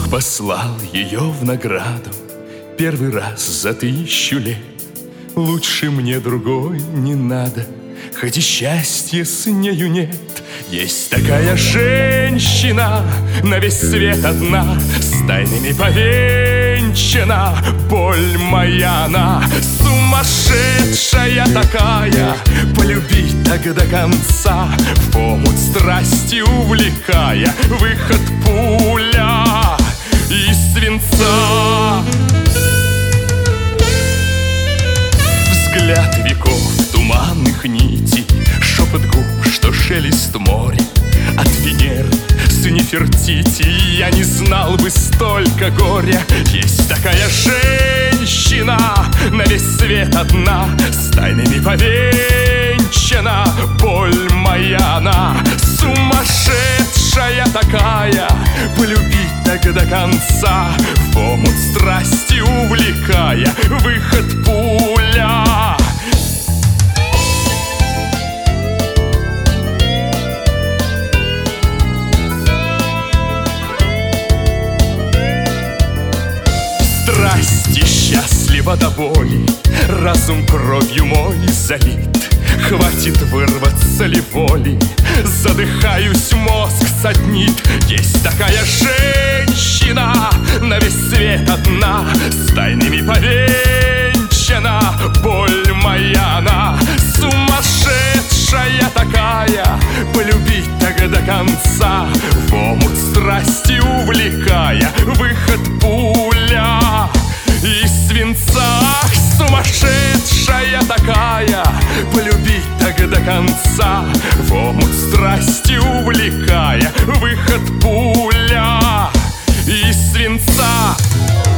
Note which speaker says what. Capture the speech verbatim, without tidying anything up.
Speaker 1: Бог послал ее в награду первый раз за тысячу лет. Лучше мне другой не надо, хоть и счастья с нею нет. Есть такая женщина, на весь свет одна, с тайнами повенчана. Боль моя она, сумасшедшая такая, полюбить так до конца, в омут страсти увлекая, выход пуля из свинца. Взгляд веков туманных нитей, шепот губ, что шелест моря. От Венеры с Нефертити я не знал бы столько горя. Есть такая женщина, на весь свет одна, с тайнами повенчана. Боль моя она, сумасшедшая такая, полюбить так до конца, в омут страсти увлекая, выход пуля. Страсти счастлива до боли, разум кровью мой залит. Хватит вырваться ли воли, задыхаюсь, мозг саднит. Есть такая женщина, на весь свет одна, с тайнами повенчана. Боль моя она, сумасшедшая такая, полюбить так до конца, в омут страсти увлекая, выход пуля из свинца. Сумасшедшая такая, полюбить так до конца, в омут страсти увлекая, выход пуля из свинца.